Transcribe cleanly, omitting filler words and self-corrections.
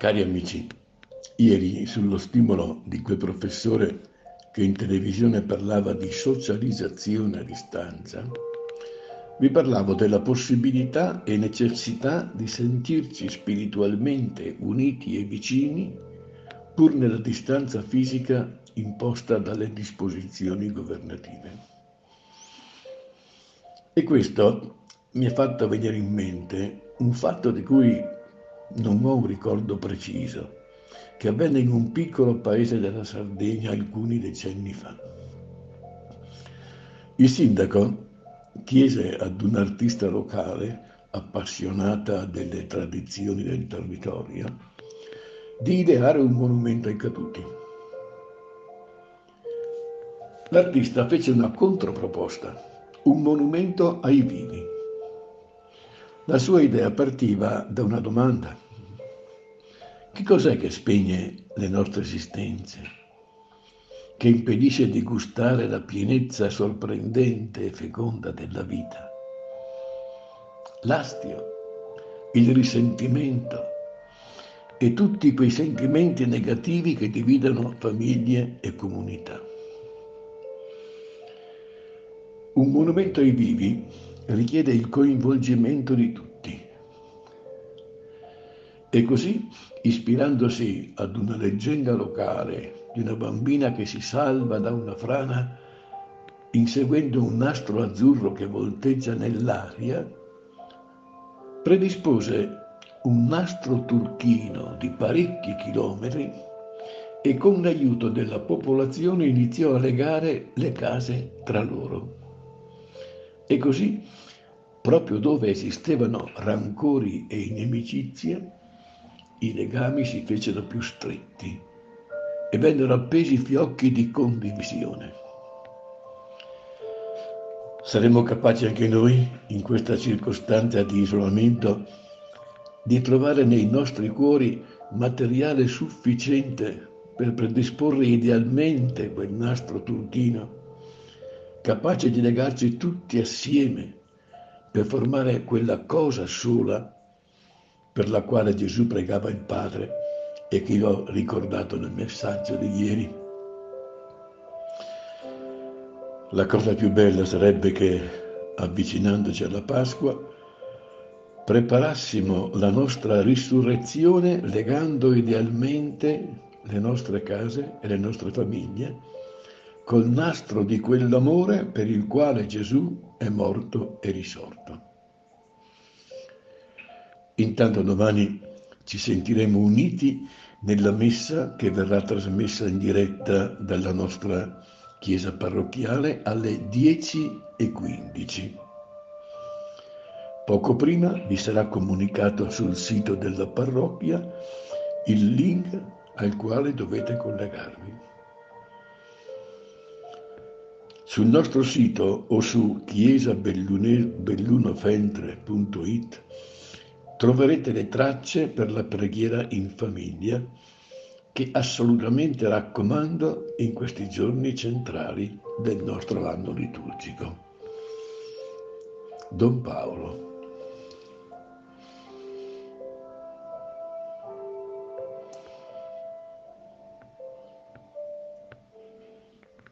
Cari amici, ieri sullo stimolo di quel professore che in televisione parlava di socializzazione a distanza, vi parlavo della possibilità e necessità di sentirci spiritualmente uniti e vicini pur nella distanza fisica imposta dalle disposizioni governative. E questo mi ha fatto venire in mente un fatto di cui non ho un ricordo preciso, che avvenne in un piccolo paese della Sardegna alcuni decenni fa. Il sindaco chiese ad un artista locale, appassionata delle tradizioni del territorio, di ideare un monumento ai caduti. L'artista fece una controproposta, un monumento ai vivi. La sua idea partiva da una domanda: che cos'è che spegne le nostre esistenze, che impedisce di gustare la pienezza sorprendente e feconda della vita? L'astio, il risentimento e tutti quei sentimenti negativi che dividono famiglie e comunità. Un monumento ai vivi richiede il coinvolgimento di tutti. E così, ispirandosi ad una leggenda locale di una bambina che si salva da una frana inseguendo un nastro azzurro che volteggia nell'aria, predispose un nastro turchino di parecchi chilometri e con l'aiuto della popolazione iniziò a legare le case tra loro. E così, proprio dove esistevano rancori e inimicizie, i legami si fecero più stretti e vennero appesi fiocchi di condivisione. Saremmo capaci anche noi, in questa circostanza di isolamento, di trovare nei nostri cuori materiale sufficiente per predisporre idealmente quel nastro turchino, capace di legarci tutti assieme per formare quella cosa sola per la quale Gesù pregava il Padre e che io ho ricordato nel messaggio di ieri. La cosa più bella sarebbe che, avvicinandoci alla Pasqua, preparassimo la nostra risurrezione legando idealmente le nostre case e le nostre famiglie col nastro di quell'amore per il quale Gesù è morto e risorto. Intanto domani ci sentiremo uniti nella messa che verrà trasmessa in diretta dalla nostra chiesa parrocchiale alle 10:15. Poco prima vi sarà comunicato sul sito della parrocchia il link al quale dovete collegarvi. Sul nostro sito o su chiesabellunofentre.it troverete le tracce per la preghiera in famiglia che assolutamente raccomando in questi giorni centrali del nostro anno liturgico. Don Paolo.